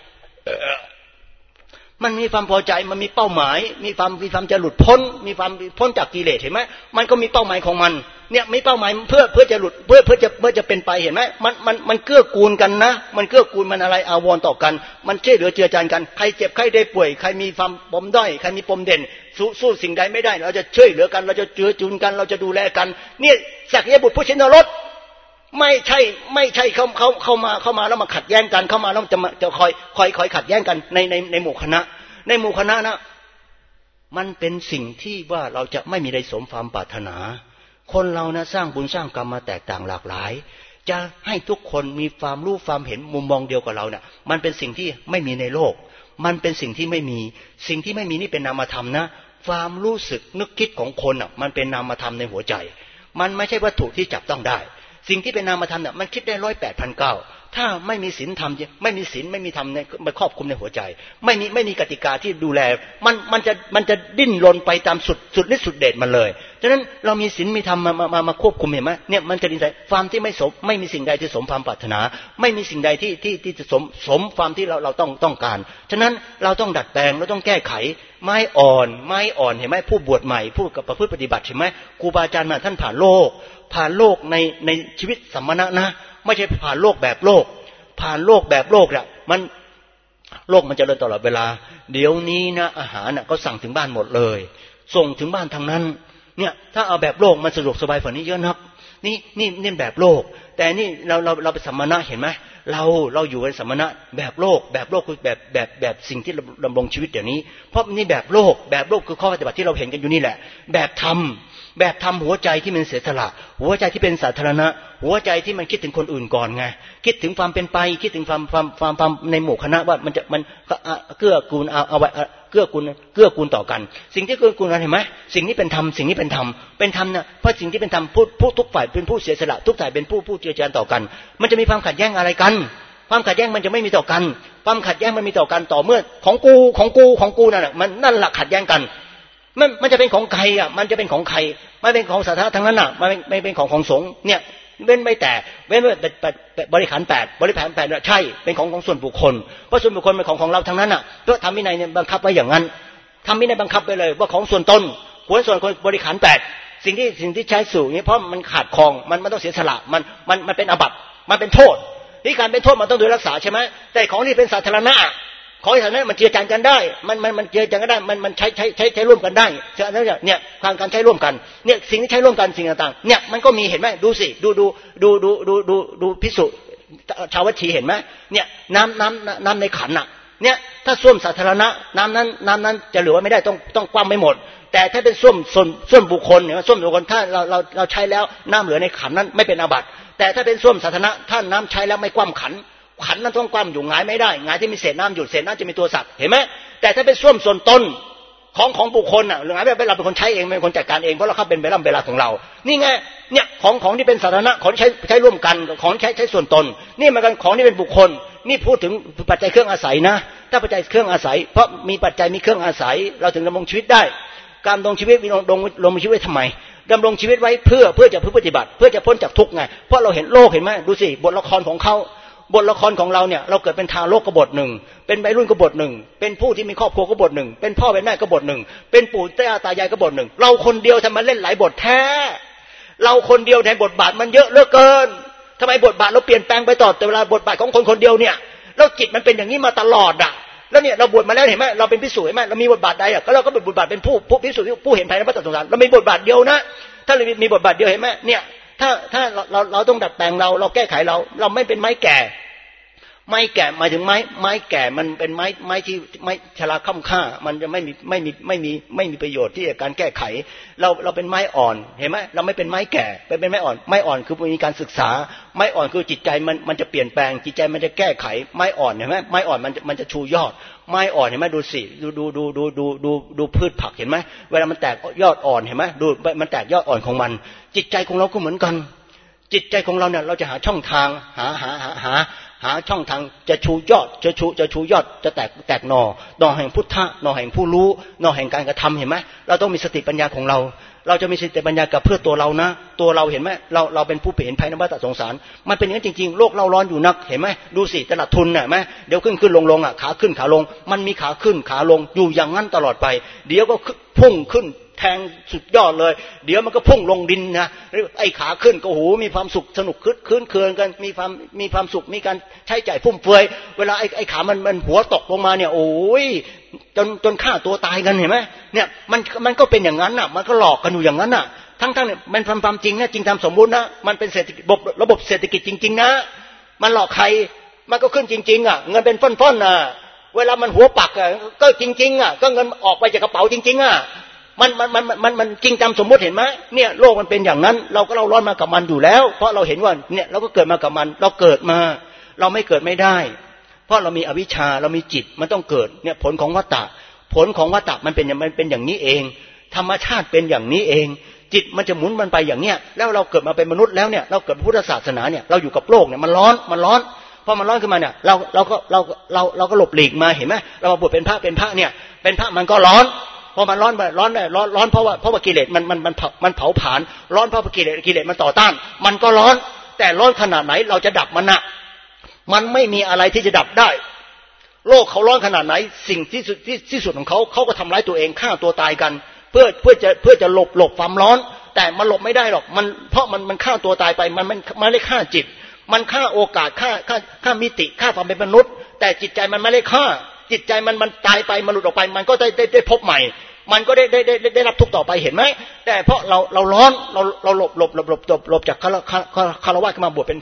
มันมีความพอใจมันมีเป้าหมายมีความมีความจะหลุดพ้นมีความพ้นจากกิเลสเห็นไหมมันก็มีเป้าหมายของมันเนี่ยมีเป้าหมายเพื่อเพื่อจะหลุดเพื่อเพื่อจะเพื่อจะเป็นไปเห็นไหมมันมันมันเกื้อกูลกันนะมันเกื้อกูลมันอะไรอาวรณ์ต่อกันมันช่วยเหลือเจือจานกันใครเจ็บใครได้ป่วยใครมีความปมด้อยใครมีปมเด่นสู้สู้สิ่งใดไม่ได้เราจะช่วยเหลือกันเราจะเจือจุนกันเราจะดูแลกันเนี่ยศักยบุตรผู้ชินรสไม่ใช่ไม่ใช่เขาเขาเข้ามาเข้ามาแล้วมาขัดแย้งกันเข้ามาแล้วจะมาจะคอยคอยคอยขัดแย้งกันในในในหมู่คณะในหมู่คณะนะมันเป็นสิ่งที่ว่าเราจะไม่มีใดสมความปรารถนาคนเรานะสร้างบุญสร้างกรรมมาแตกต่างหลากหลายจะให้ทุกคนมีความรู้ความเห็นมุมมองเดียวกับเราเนี่ยมันเป็นสิ่งที่ไม่มีในโลกมันเป็นสิ่งที่ไม่มีสิ่งที่ไม่มีนี่เป็นนามธรรมนะความรู้สึกนึกคิดของคนอ่ะมันเป็นนามธรรมในหัวใจมันไม่ใช่วัตถุที่จับต้องได้สิ่งที่เป็นนามธรรมเนี่ยมันคิดได้ร้อยแปดพันเก้าถ้าไม่มีศีลธรรมไม่มีศีลไม่มีธรรมในมาครอบคลุมในหัวใจไม่มีไม่มีกติกาที่ดูแลมันมันจะมันจะดิ้นรนไปตามสุดสุดฤทธิ์สุดเดชมันเลยฉะนั้นเรามีศีลมีธรรมมามามามาควบคุมเห็นไหมเนี่ยมันจะดีใจความที่ไม่สมไม่มีสิ่งใดที่สมความปรารถนาไม่มีสิ่งใดที่ที่ที่จะสมสมความที่เราเราต้องต้องการฉะนั้นเราต้องดัดแปลงเราต้องแก้ไขไม้อ่อนไม้อ่อนเห็นไหมผู้บวชใหม่ผู้กับประพฤติปฏิบัติเห็นไหมครูบาอาจารย์มาท่านผ่านโลกผ่านโลกในในชีวิตสัมมณะนะไม่ใช่ผ่านโลกแบบโลกผ่านโลกแบบโลกเนี่ยมันโลกมันจะเดินตลอดเวลาเดี๋ยวนี้นะอาหารน่ะก็สั่งถึงบ้านหมดเลยส่งถึงบ้านทางนั้นเนี่ยถ้าเอาแบบโลกมันสะดวกสบายกว่านี้เยอะนักนี่นี่นี่แบบโลกแต่นี่เราเราเราเป็นสัมมณะเห็นไหมเราเราอยู่เป็นสัมมณะแบบโลกแบบโลกคือแบบแบบแบบสิ่งที่ดำรงชีวิตเดี๋ยวนี้เพราะนี่แบบโลกแบบโลกคือข้อปฏิบัติที่เราเห็นกันอยู่นี่แหละแบบธรรมแบบทำหัวใจที่เป็นเสียสละหัวใจที่เป็นสาธารณะหัวใจที่มันคิดถึงคนอื่นก่อนไงคิดถึงความเป็นไปคิดถึงความความความความในหมู่คณะว่ามันจะมันเกื้อกูลเอาเอาไว้เกื้อกูลเกื้อกูลต่อกันสิ่งที่เกื้อกูลกันเห็นไหมสิ่งนี้เป็นธรรมสิ่งนี้เป็นธรรมเป็นธรรมเนี่ยเพราะสิ่งที่เป็นธรรมผู้ผู้ทุกฝ่ายเป็นผู้เสียสละทุกฝ่ายเป็นผู้ผู้เจือจานต่อกันมันจะมีความขัดแย้งอะไรกันความขัดแย้งมันจะไม่มีต่อกันความขัดแย้งมันมีต่อกันต่อเมื่อของกูของกูของกูนั่นแหละมันนั่นแหละขัดแย้งกันมันมันจะเป็นของใครอ่ะมันจะเป็นของใครไม่เป็นของสาธารณะทั้งนั้นอ่ะมันไม่เป็นของของสงฆ์เนี่ยเว้นไม่แต่เว้นบริขารแปดบริขารแปดใช่เป็นของของส่วนบุคคลเพราะส่วนบุคคลเป็นของของเราทั้งนั้นอ่ะเพราะธรรมวินัยเนี่ยบังคับไว้อย่างนั้นธรรมวินัยบังคับไปเลยว่าของส่วนตนควรส่วนคนบริขารแปดสิ่งที่สิ่งที่ใช้สู่นี้เพราะมันขาดคลองมันมันต้องเสียสละมันมันมันเป็นอาบัติมันเป็นโทษที่การเป็นโทษมันต้องโดยรักษาใช่ไหมแต่ของที่เป็นสาธารณะของสาธารณะมันเจือจานกันได้มันมันมันเจือจานกันได้มันมันใช้ใช้ใช้ใช้ร่วมกันได้ฉะนั้นเนี่ยความการใช้ร่วมกันเนี่ยสิ่งที่ใช้ร่วมกันสิ่งต่างๆเนี่ยมันก็มีเห็นไหมดูสิดูดูดูดูดูดูดูภิกษุชาววัชีเห็นไหมเนี่ยน้ำน้ำน้ำในขันน่ะเนี่ยถ้าส้วมสาธารณะน้ำนั้นน้ำนั้นจะเหลือไม่ได้ต้องต้องคว่ำไม่หมดแต่ถ้าเป็นส้วมส่วนส้วมบุคคลเนี่ยส้วมบุคคลถ้าเราเราเราใช้แล้วน้ำเหลือในขันนั้นไม่เป็นอาบัติแต่ถ้าเป็นส้วมสาธารณะถ้าน้ำใช้แล้วไม่คว่ำขันขันนั้นต้องคว่ำอยู่หงายไม่ได้หงายที่มีเศษน้ำอยู่เศษน้ำจะมีตัวสัตว์เห็นไหมแต่ถ้าเป็นส้วมส่วนตนของของบุคคลอ่ะหรือหงายไม่เป็นเราเป็นคนใช้เองเป็นคนจัดการเองเพราะเราเข้าเป็นเวลาเวลาของเรานี่ไงเนี่ยของของที่เป็นสาธารณะของใช้ใช้ร่วมกันของใช้ใช้ส่วนตนนี่มันกันของที่เป็นบุคคลนี่พูดถึงปัจจัยเครื่องอาศัยนะถ้าปัจจัยเครื่องอาศัยเพราะมีปัจจัยมีเครื่องอาศัยเราถึงดำรงชีวิตได้การดำรงชีวิตมีดำรงดำรงชีวิตทำไมดำรงชีวิตไว้เพื่อเพื่อจะเพื่อปฏิบัติเพื่อจะพ้นจากทุกข์ไงเพราะเราเห็นโลกเห็นไหมดูสิบทละครของเขาบทละครของเราเนี่ยเราเกิดเป็นทารกก็บทหนึ่งเป็นวัยรุ่นก็บทหนึ่งเป็นผู้ที่มีครอบครัวก็บทหนึ่งเป็นพ่อเป็นแม่ก็บทหนึ่งเป็นปู่ตาตายายก็บทหนึ่งเราคนเดียวทำไมเล่นหลายบทแท้เราคนเดียวในบทบาทมันเยอะเหลือเกินทำไมบทบาทเราเปลี่ยนแปลงไปต่อแต่เวลาบทบาทของคนคนเดียวเนี่ยแล้วจิตมันเป็นอย่างนี้มาตลอดอ่ะแล้วเนี่ยเราบวชมาแล้วเห็นไหมเราเป็นภิกษุเห็นไหมเรามีบทบาทใดอ่ะก็เราก็เป็นบทบาทเป็นผู้ผู้ภิกษุผู้เห็นภัยในพระศาสนาเรามีบทบาทเดียวนะถ้าเรามีบทบาทเดียวเห็นไหมเนี่ยถ้าถ้าเราเราเราต้องดัดแปลงเราเราแก้ไขเราเราไม่เป็นไม้แก่ไม้แก่หมายถึงไม้ไม้แก่มันเป็นไม้ไม้ที่ไม้ชราค่ำค่ามันจะไม่มีไม่มีไม่มีไม่มีประโยชน์ที่จะการแก้ไขเราเราเป็นไม้อ่อนเห็นไหมเราไม่เป็นไม้แก่เป็นเป็นไม้อ่อนไม้อ่อนคือมีการศึกษาไม้อ่อนคือจิตใจมันมันจะเปลี่ยนแปลงจิตใจมันจะแก้ไขไม้อ่อนเห็นไหมไม้อ่อนมันมันจะชูยอดไม้อ่อนเห็นไหมดูสิดูดูดูดูดูดูดูพืชผักเห็นไหมเวลามันแตกยอดอ่อนเห็นไหมดูมันแตกยอดอ่อนของมันจิตใจของเราก็เหมือนกันจิตใจของเราเนี่ยเราจะหาช่องทางหาหาหาหาหาช่องทางจะชูยอดจะชูจะชูยอดจะแตกแตกหน่อหน่อแห่งพุทธะหน่อแห่งผู้รู้หน่อแห่งการกระทำเห็นไหมเราต้องมีสติปัญญาของเราเราจะมีสติปัญญากับเพื่อตัวเรานะตัวเราเห็นไหมเราเราเป็นผู้เห็นภัยในวัฏสงสารมันเป็นอย่างนั้นจริงๆโลกเราร้อนอยู่นักเห็นไหมดูสิตลาดทุนน่ะไหมเดี๋ยวขึ้นขึ้นลงลงอ่ะขาขึ้นขาลงมันมีขาขึ้นขาลงอยู่อย่างนั้นตลอดไปเดี๋ยวก็พุ่งขึ้นแทงสุดยอดเลยเดี๋ยวมันก็พุ่งลงดินนะไอ้ขาขึ้นก็โหมีความสุขสนุกคึกคืนเคืองกันมีความมีความสุขมีการใช้จ่ายฟุ่มเฟือยเวลาไอ้ไอ้ขามันมันหัวตกลงมาเนี่ยโอ้ยจนจนฆ่าตัวตายกันเห็นไหมเนี่ยมันมันก็เป็นอย่างนั้นน่ะมันก็หลอกกันอยู่อย่างนั้นน่ะทั้งทั้งเนี่ยมันความจริงนะจริงตามสมมุตินะมันเป็นเศรษฐกิจระบบระบบเศรษฐกิจจริงๆนะมันหลอกใครมันก็ขึ้นจริงๆอ่ะเงินเป็นฟ่อนๆน่ะเวลามันหัวปักอ่ะก็จริงๆอ่ะก็เงินออกไปจากกระเป๋าจริงๆอ่ะมันมันมันมันมันจริงตามสมมุติเห็นไหมเนี่ยโลกมันเป็นอย่างนั้นเราก็เราร้อนมากับมันอยู่แล้วเพราะเราเห็นว่าเนี่ยเราก็เกิดมากับมันเราเกิดมาเราไม่เกิดไม่ได้เพราะเรามีอวิชชาเรามีจิตมันต้องเกิดเนี่ยผลของวัฏฏะผลของวัฏฏะมันเป็นมันเป็นอย่างนี้เองธรรมชาติเป็นอย่างนี้เองจิตมันจะหมุนมันไปอย่างเนี้ยแล้วเราเกิดมาเป็นมนุษย์แล้วเนี่ยเราเกิดพุทธศาสนาเนี่ยเราอยู่กับโลกเนี่ยมันร้อนมันร้อนพอมันร้อนขึ้นมาเนี่ยเราเราก็เราเราเราก็หลบหลีกมาเห็นไหมเรามาบวชเป็นพระเป็นพระเนี่ยเป็นพระมันก็ร้อนพอมันร้อนไปร้อนได้ร้อนร้อนเพราะว่าเพราะว่ากิเลสมันมันมันมันเผาผลาญร้อนเพราะกิเลสกิเลสมันต่อต้านมันก็ร้อนแต่ร้อนขนาดไหนเราจะดับมันน่ะมันไม่มีอะไรที่จะดับได้โลกเขาร้อนขนาดไหนสิ่งที่สุดที่ที่สุดของเขาเขาก็ทำร้ายตัวเองฆ่าตัวตายกันเพื่อเพื่อจะเพื่อจะหลบหลบความร้อนแต่มันหลบไม่ได้หรอกมันเพราะมันมันฆ่าตัวตายไปมันมันมันไม่ได้ฆ่าจิตมันฆ่าโอกาสฆ่าฆ่าฆ่ามิติฆ่าความเป็นมนุษย์แต่จิตใจมันไม่ได้ฆ่าจิตใจมันมันตายไปมันหลุดออกไปมันก็ได้ได้ได้พบใหม่มันก็ได้ได้ได้ได้รับทุกข์ต่อไปเห็นไหมแต่เพราะเราเราร้อนเราเราหลบหลบหลบหลบหลบหลบจากคารคารคารวะขึ้นมาบวชเป็นพระแล้ว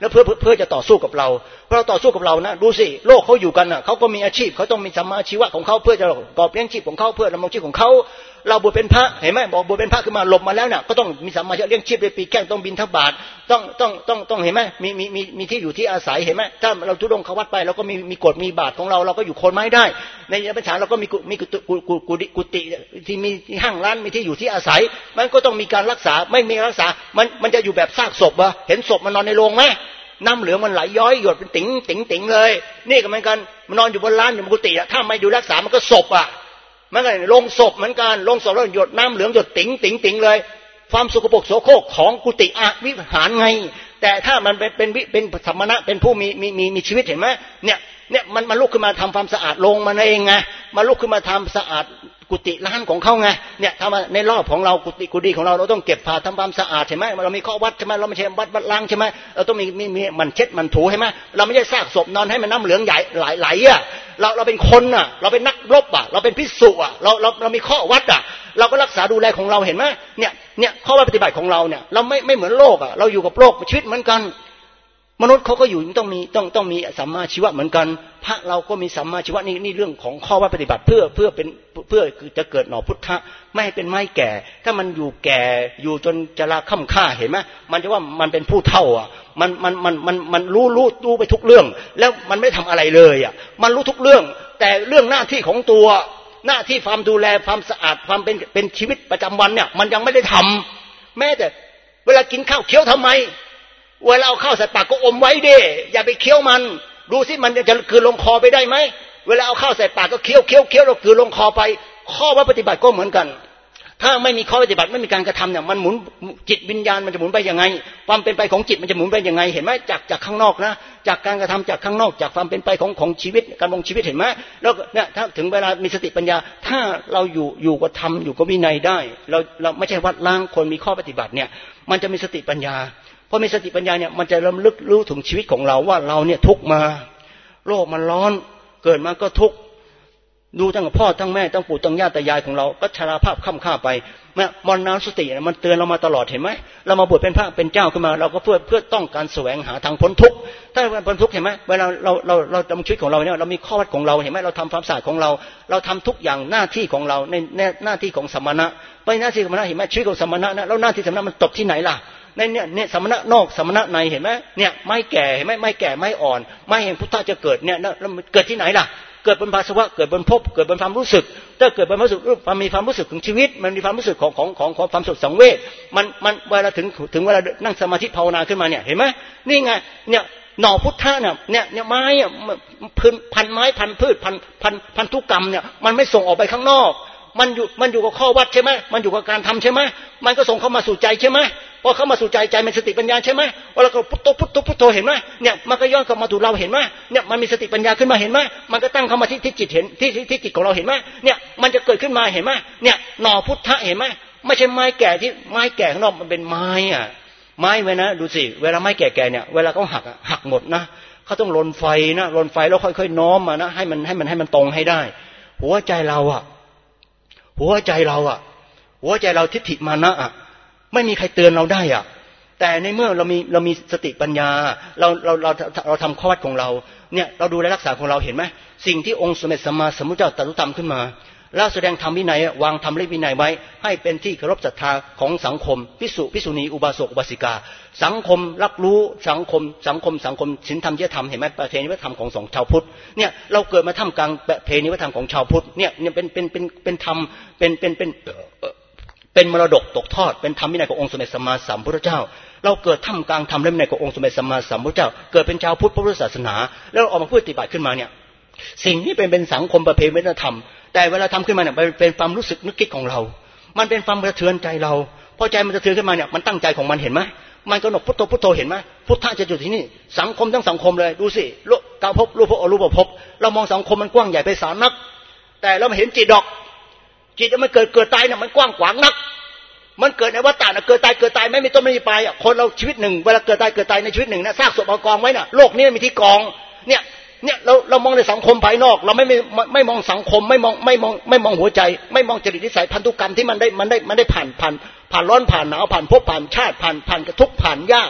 แล้วเพื่อเพื่อจะต่อสู้กับเราเพราะเราต่อสู้กับเรานะดูสิโลกเขาอยู่กันอ่ะเขาก็มีอาชีพเขาต้องมีสัมมาอาชีวะของเขาเพื่อจะกอบเลี้ยงชีพของเขาเพื่อดำรงชีพของเขาเราบวชเป็นพระเห็นไหมบอกบวชเป็นพระขึ้นมาหลบมาแล้วเนี่ยก็ต้องมีสัมมาอาชีวะเลี้ยงชีพไปปีแก้งต้องบิณฑบาตต้องต้องต้องต้องเห็นไหมมีมีมีมีที่อยู่ที่อาศัยเห็นไหมถ้าเราทุรดงเข้าวัดไปเราก็มีมีกฎมีบาตรของเราเราก็อยู่โคนไม้ได้ในยามพรรษาเราก็มีมีกุฏิกุฏิที่มีห้างร้านมีที่อยู่ที่อาศัยมันก็ต้องมีการรักษาไม่มีรักษามันมันจะอยู่แบบซากศพวะเห็นศพมันนอนในโรงไหมน้ำเหลืองมันไหลย้อยหยดเป็นติ๋งติ๋งติ๋งเลยนี่ก็เหมือนกันมันนอนอยู่บนร้านอยู่บนกุฏิถ้าไม่ดูรักษามันก็ศพอ่ะมันก็ลงศพเหมือนกันลงศพแล้วหยดน้ำเหลืองหยดติ๋งติ๋งติ๋งเลยความสกปรกโสโครกของกุฏิอวิหารไงแต่ถ้ามันเป็นเป็นเป็นสมณะเป็นผู้มีมีมีมีชีวิตเห็นไหมเนี่ยเนี่ยมันมันลุกขึ้นมาทำความสะอาดลงมันเองไงมันลุกขึ้นมาทำสะอาดกุฏิร้านของเขาไงเนี่ยทำในรอบของเรากุฏิกุฏิของเราเราต้องเก็บผ้าทำความสะอาดใช่ไหมเรามีข้อวัดใช่ไหมเราไม่ใช่วัดวัดล้างใช่ไหมเราต้องมีมีมีมันเช็ดมันถูใช่ไหมเราไม่ใช่ซากศพนอนให้มันน้ำเหลืองใหญ่ไหลไหลอ่ะเราเราเป็นคนอ่ะเราเป็นนักรบอ่ะเราเป็นภิกษุอ่ะเราเราเรามีข้อวัดอ่ะเราก็รักษาดูแลของเราเห็นไหมเนี่ยเนี่ยข้อวัดปฏิบัติของเราเนี่ยเราไม่ไม่เหมือนโลกอ่ะเราอยู่กับโลกชีวิตเหมือนกันมนุษย์เขาก็อยู่ต้องมีต้องต้องมีสัมมาชีวะเหมือนกันพระเราก็มีสัมมาชีวะนี่นี่เรื่องของข้อวัดปฏิบัติเพื่อเพื่อเป็นเพื่อจะเกิดหน่อพุทธะไม่ให้เป็นไม้แก่ถ้ามันอยู่แก่อยู่จนจะละค่ำค่าเห็นไหมมันจะว่ามันเป็นผู้เฒ่าอ่ะมันมันมันมันมันรู้รู้รู้ไปทุกเรื่องแล้วมันไม่ทำอะไรเลยอ่ะมันรู้ทุกเรื่องแต่เรื่องหน้าที่ของตัวหน้าที่ความดูแลความสะอาดความเป็นเป็นชีวิตประจำวันเนี่ยมันยังไม่ได้ทำแม้แต่เวลากินข้าวเคี้ยวทำไมเวลาเอาข้าวใส่ปากก็อมไว้ดิอย่าไปเคี้ยวมันดูสิมันจะกลืนลงคอไปได้ไหมเวลาเอาข้าวใส่ปากก็เคี้ยวเคี้ยวเคี้ยวแล้วกลืนลงคอไปข้อวัดปฏิบัติก็เหมือนกันถ้าไม่มีข้อปฏิบัติไม่มีการกระทำเนี่ยมันหมุนจิตวิญญาณมันจะหมุนไปยังไงความเป็นไปของจิตมันจะหมุนไปยังไงเห็นไหมจากจากข้างนอกนะจากการกระทำจากข้างนอกจากความเป็นไปของของชีวิตการดำรงชีวิตเห็นไหมแล้วเนี่ยถ้าถึงเวลามีสติปัญญาถ้าเราอยู่อยู่กับธรรมอยู่กับวินัยได้เราเราไม่ใช่วัดล้างคนมีข้อปฏิบัติเนี่ยมันจะมีสติปัญญาพอมีสติปัญญาเนี่ยมันจะรำลึกรู้ถึงชีวิตของเราว่าเราเนี่ยทุกข์มาโลกมันร้อนเกิดมาก็ทุกข์ดูตั้งแต่พ่อตั้งแม่ตั้งปู่ตั้งย่าตายายของเราก็ชราภาพค่ำค่าไปเมื่อมรณสติมันเตือนเรามาตลอดเห็นไหมเรามาบวชเป็นพระเป็นเจ้าขึ้นมาเราก็เพื่อเพื่อต้องการแสวงหาทางพ้นทุกข์ถ้าพ้นทุกข์เห็นไหมเวลาเราเราเราดำเนินชีวิตของเราเนี่ยเรามีข้อวัดของเราเห็นไหมเราทำความสะอาดของเราเราทำทุกอย่างหน้าที่ของเราในหน้าที่ของสมณะไปหน้าที่ของสมณะเห็นไหมชีวิตของสมณะนะแล้วหน้าที่สมณะมันตกที่ไหนล่ะในเนี่ยเนี่ยสมณะนอกสมณะในเห็นไหมเนี่ยไม่แก่เห็นไหมไม่แก่ไม่อ่อนไม่แห่งพุทธะจะเกิดเนี่ยแล้วมันเกิดที่ไหนล่ะเกิดบนภาสวะเกิดบนภพเกิดบนความรู้สึกถ้าเกิดบนความรู้สึกมันมีความรู้สึกของชีวิตมันมีความรู้สึกของของของของความสุขสังเวชมันมันเวลาถึงถึงเวลานั่งสมาธิภาวนาขึ้นมาเนี่ยเห็นไหมนี่ไงเนี่ยหน่อพุทธะเนี่ยเนี่ยเนี่ยไม้อ่ะพันพันไม้พันพืชพันพันพันธุกรรมเนี่ยมันไม่ส่งออกไปข้างนอกมันอยู่มันอยู่กับข้อวัดใช่ไหมมันอยู่กับการทำใช่ไหมมันก็ส่งเข้ามาสู่ใจใช่ไหมพอเข้ามาสู่ใจใจมันสติปัญญาใช่ไหมเวลาเราพุทโธพุทโธพุทโธเห็นไหมเนี่ยมันก็ย้อนกลับมาถูเราเห็นไหมเนี่ยมันมีสติปัญญาขึ้นมาเห็นไหมมันก็ตั้งเข้ามาที่ที่จิตเห็นที่ที่จิตของเราเห็นไหมเนี่ยมันจะเกิดขึ้นมาเห็นไหมเนี่ยหน่อพุทธะเห็นไหมไม่ใช่ไม้แก่ที่ไม้แก่ข้างนอกมันเป็นไม้อ่ะไม้ไว้นะดูสิเวลาไม้แก่ๆเนี่ยเวลาเขาหักหักหมดนะเขาต้องลนไฟนะลนไฟแล้วค่อยๆน้อมมานะให้มันให้มันให้มันตรงให้ได้หัวใจเราอ่ะหัวใจเราอ่ะหัวใจเราทิฏฐิมานะอ่ะไม่มีใครเตือนเราได้อ่ะแต่ในเมื่อเรามีเรามีสติปัญญาเราเราเราเราทำข้อวัดของเราเนี่ยเราดูแลรักษาของเราเห็นไหมสิ่งที่องค์สมเด็จสัมมาสัมพุทธเจ้าตรัสธรรมขึ้นมาแล้วแสดงธรรมวินัยวางธรรมและวินัยไว้ให้เป็นที่เคารพศรัทธาของสังคมภิกษุภิกษุณีอุบาสกอุบาสิกาสังคมรับรู้สังคมสังคมสังคมศีลธรรมจริยธรรมเห็นไหมประเพณีวัฒนธรรมของสงฆ์ชาวพุทธเนี่ยเราเกิดมาท่ามกลางประเพณีวัฒนธรรมของชาวพุทธเนี่ยเนี่ยเป็นเป็นเป็นเป็นธรรมเป็นเป็นเป็นเป็นมรดกตกทอดเป็นธรรมวินัยขององค์สมเด็จสัมมาสัมพุทธเจ้าเราเกิดท่ามกลางธรรมและวินัยขององค์สมเด็จสัมมาสัมพุทธเจ้าเกิดเป็นชาวพุทธพระพุทธศาสนาแล้วออกมาพูดปฏิบัติขึ้นมาเนี่ยสิ่งนี้เป็นเป็นสังคมประเพณีวัฒนธรรมแต่เวลาทำขึ้นมาเนี่ยมันเป็นความรู้สึกนึกคิดของเรามันเป็นความกระเทือนใจเราพอใจมันกระเทือนขึ้นมาเนี่ยมันตั้งใจของมันเห็นไหมมันกำหนดพุทโธพุทโธเห็นไหมพุทธะจะอยู่ที่นี่สังคมทั้งสังคมเลยดูสิโลกกาภพรูปภพอรูปภพเรามองสังคมมันกว้างใหญ่ไพศาลนักแต่เราไม่เห็นจิตดอกจิตมันเกิดเกิดตายเนี่ยมันกว้างขวางนักมันเกิดในวัฏฏะนะเกิดตายเกิดตายไม่มีต้นไม่มีปลายอ่ะคนเราชีวิตหนึ่งเวลาเกิดตายเกิดตายในชีวิตหนึ่งนะซากศพเอากองไว้น่ะโลกนี้มีที่กองเนี่ยเนี่ยเราเรามองในสังคมภายนอกเราไม่ไม่ไม่มองสังคมไม่มองไม่มองไม่มองหัวใจไม่มองจริตนิสัยพันธุกรรมที่มันได้มันได้มันได้ผ่านผ่านผ่านร้อนผ่านหนาวผ่านภพผ่านชาติผ่านผ่านกระทุกผ่านยากผ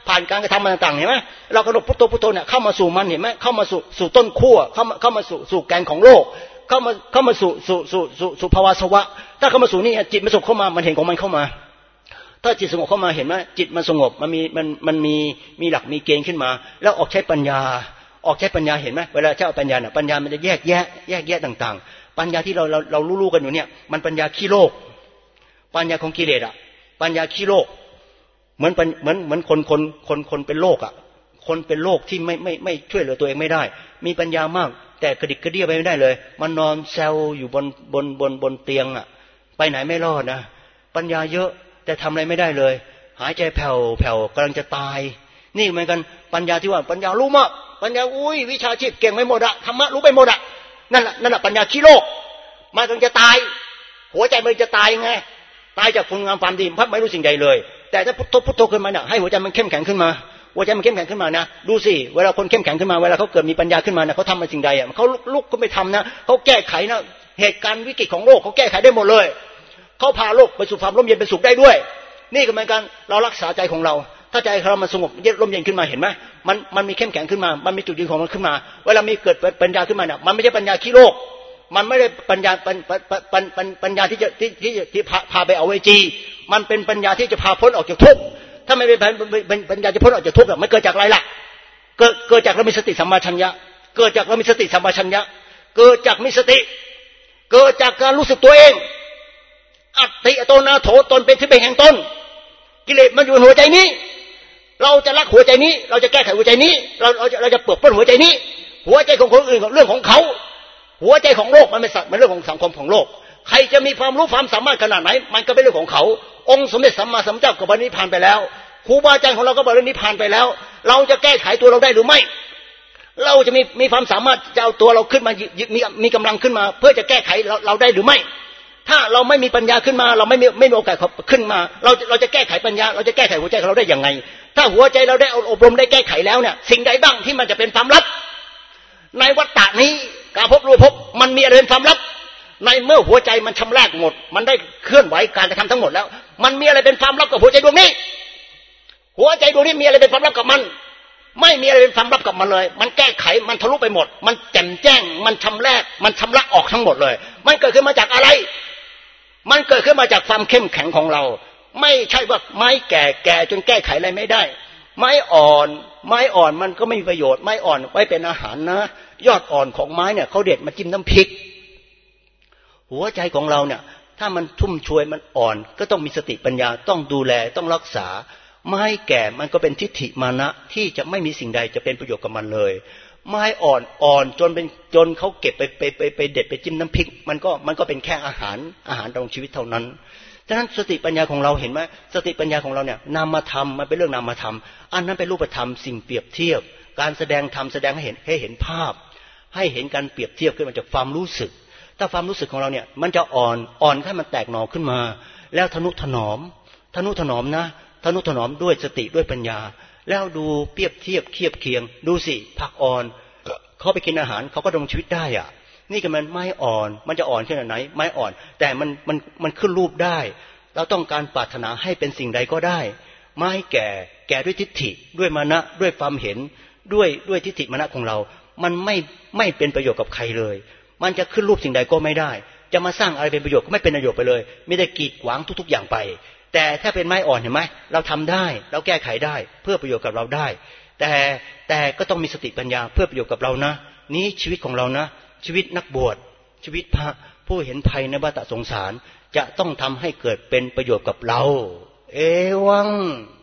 ผ่านการกระทำต่างๆเห็นไหมเรากระโดดพุทโธพุทโธเนี่ยเข้ามาสู่มันเห็นไหมเข้ามาสู่สู่ต้นขั้วเข้ามาเข้ามาสู่สู่แกนของโลกเข้ามาเข้ามาสู่สู่สู่สู่สู่ภาวะสวะถ้าเข้ามาสู่นี่จิตมันสงบเข้ามามันเห็นของมันเข้ามาถ้าจิตสงบเข้ามาเห็นไหมจิตมันสงบมันมีมันมันมีมีหลักมีเกณฑ์ขึ้นมาแล้วออกใช้ปัญญาออกใช้ปัญญาเห็นไหมเวลาเจ้าปัญญาเนี่ยปัญญามันจะแยกแยะแยกแยะต่างๆปัญญาที่เราเราเรารู้ๆกันอยู่เนี่ยมันปัญญาขี้โลกปัญญาของกิเลสอ่ะปัญญาขี้โลกเหมือนเหมือนเหมือนคนคนคนคนเป็นโรคอ่ะคนเป็นโรคที่ไม่ไม่ไม่ช่วยเหลือตัวเองไม่ได้มีปัญญามากแต่กระดิกกระเดี้ยไปไม่ได้เลยมันนอนแซวอยู่บนบนบนบนเตียงอ่ะไปไหนไม่รอดนะปัญญาเยอะแต่ทำอะไรไม่ได้เลยหายใจแผ่วแผ่วกำลังจะตายนี่เหมือนกันปัญญาที่ว่าปัญญารู้มากปัญญาอุ้ยวิชาชีพเก่งไปหมดอะธรรมะรู้ไปหมดอะนั่นแหละนั่นแหละปัญญาขี้โลกมันกำลังจะตายหัวใจมันจะตายไงตายจากคุณงามความดีพัดไม่รู้สิ่งใดเลยแต่ถ้าพุทโธพุทโธขึ้นมาเนี่ยให้หัวใจมันเข้มแข็งขึ้นมาหัวใจมันเข้มแข็งขึ้นมานะดูสิเวลาคนเข้มแข็งขึ้นมาเวลาเขาเกิดมีปัญญาขึ้นมานะเขาทำมาสิ่งใดอ่ะเขาลุกก็ไม่ทำนะเขาแก้ไขนะเหตุการณ์วิกฤตของโลกเขาแก้ไขได้หมดเลยเขาพาโลกไปสู่ความร่มเย็นเป็นสุขได้ด้วยนี่ก็เหมือนกันเรารักษาใจของเราถ้าใจเรามันสงบเย็นร่มเย็นขึ้นมาเห็นไหมมันมันมีเข้มแข็งขึ้นมามันมีจุดยืนของมันขึ้นมาเวลามีเกิดปัญญาขึ้นมาเนี่ยมันไม่ใช่ปัญญาขี้โลกมันไม่ได้ปัญญาปัญปัญปัญปัญญาที่จะที่ที่ที่พาพาไปเอาเวจีมันเป็นปัญญาที่จะพาพ้นออกจากทุกข์ถ้าไม่เป็นปัญญาจะพ้นออกจากทุกข์อ่ะมันเกิดจากอะไรล่ะเกิดเกิดจากเรามีสติสัมปชัญญะเกิดจากเรามีสติสัมปชัญญะเกิดจากมีสติเกิดจากการรู้สึกตัวเองอัตติอโตนาโถตนเป็นที่เป็นแห่งตนกิเลสมันอยู่ในหัวใจนี้เราจะรักหัวใจนี้เราจะแก้ไขหัวใจนี้เราเราจะเราจะเปิดเผยหัวใจนี้หัวใจของคนอื่นเรื่องของเขาหัวใจของโลกมันไม่สักมันเรื่องของสังคมของโลกใครจะมีความรู้ความสามารถขนาดไหนมันก็เป็นเรื่องของเขาองค์สมเด็จสัมมาสัมพุทธเจ้าก็บรรลุนิพพานไปแล้วครูบาอาจารย์ของเราก็บรรลุนิพพานไปแล้วเราจะแก้ไขตัวเราได้หรือไม่เราจะมีมีความสามารถจะเอาตัวเราขึ้นมามีมีกำลังขึ้นมาเพื่อจะแก้ไขเราเราได้หรือไม่ถ้าเราไม่มีปัญญาขึ้นมาเราไม่มีไม่มีโอกาสขึ้นมาเราเราจะแก้ไขปัญญาเราจะแก้ไขหัวใจของเราได้อย่างไงถ้าหัวใจเราได้อบรมได้แก้ไขแล้วเนี่ยสิ่งใดบ้างที่มันจะเป็นความลับในวัฏฏะนี้การพบรู้พบมันมีอะไรเป็นความลับในเมื่อหัวใจมันชำระหมดมันได้เคลื่อนไหวการกระทำทั้งหมดแล้วมันมีอะไรเป็นความลับกับหัวใจดวงนี้หัวใจดวงนี้มีอะไรเป็นความลับกับมันไม่มีอะไรเป็นความลับกับมันเลยมันแก้ไขมันทะลุไปหมดมันแจ่มแจ้งมันชำระมันชำระออกทั้งหมดเลยมันเกิดขึ้นมาจากอะไรมันเกิดขึ้นมาจากความเข้มแข็งของเราไม่ใช่ว่าไม้แก่แก่จนแก้ไขอะไรไม่ได้ไม้อ่อนไม้อ่อนมันก็ไม่มีประโยชน์ไม้อ่อนไว้เป็นอาหารนะยอดอ่อนของไม้เนี่ยเขาเด็ดมาจิ้มน้ำพริกหัวใจของเราเนี่ยถ้ามันทุ่มชวยมันอ่อนก็ต้องมีสติปัญญาต้องดูแลต้องรักษาไม้แก่มันก็เป็นทิฏฐิมานะที่จะไม่มีสิ่งใดจะเป็นประโยชน์กับมันเลยไม้อ่อนอ่อนจนเป็นจนเขาเก็บไปไปไปไปเด็ดไปจิ้มน้ำพริกมันก็มันก็เป็นแค่อาหารอาหารของชีวิตเท่านั้นฉะนั้นสติปัญญาของเราเห็นไหมสติปัญญาของเราเนี่ยนามธรรมมันเป็นเรื่องนามธรรมอันนั้นเป็นรูปธรรมสิ่งเปรียบเทียบการแสดงธรรมแสดงให้เห็นให้เห็นภาพให้เห็นการเปรียบเทียบขึ้นมาจากความรู้สึกถ้าความรู้สึกของเราเนี่ยมันจะอ่อนอ่อนให้มันแตกหน่อขึ้นมาแล้วทนุถนอมทนุถนอมนะทนุถนอมด้วยสติด้วยปัญญาแล้วดูเปรียบเทียบเทียบเคียงดูสิผักอ่อนเขาไปกินอาหารเขาก็ดำรงชีวิตได้อ่ะนี่ก็มันไม้อ่อนมันจะอ่อนขนาดไหนไม้อ่อนแต่มันมันมันขึ้นรูปได้เราต้องการปรารถนาให้เป็นสิ่งใดก็ได้ไม้แก่แก่ด้วยทิฏฐิด้วยมานะด้วยความเห็นด้วยด้วยทิฏฐิมานะของเรามันไม่ไม่เป็นประโยชน์กับใครเลยมันจะขึ้นรูปสิ่งใดก็ไม่ได้จะมาสร้างอะไรเป็นประโยชน์ก็ไม่เป็นประโยชน์ไปเลยไม่ได้กีดขวางทุกๆอย่างไปแต่ถ้าเป็นไม้อ่อนเห็นไหมเราทำได้เราแก้ไขได้เพื่อประโยชน์กับเราได้แต่แต่ก็ต้องมีสติปัญญาเพื่อประโยชน์กับเรานะนี้ชีวิตของเรานะชีวิตนักบวชชีวิตพระผู้เห็นภัยในวัฏสงสารจะต้องทำให้เกิดเป็นประโยชน์กับเราเอวัง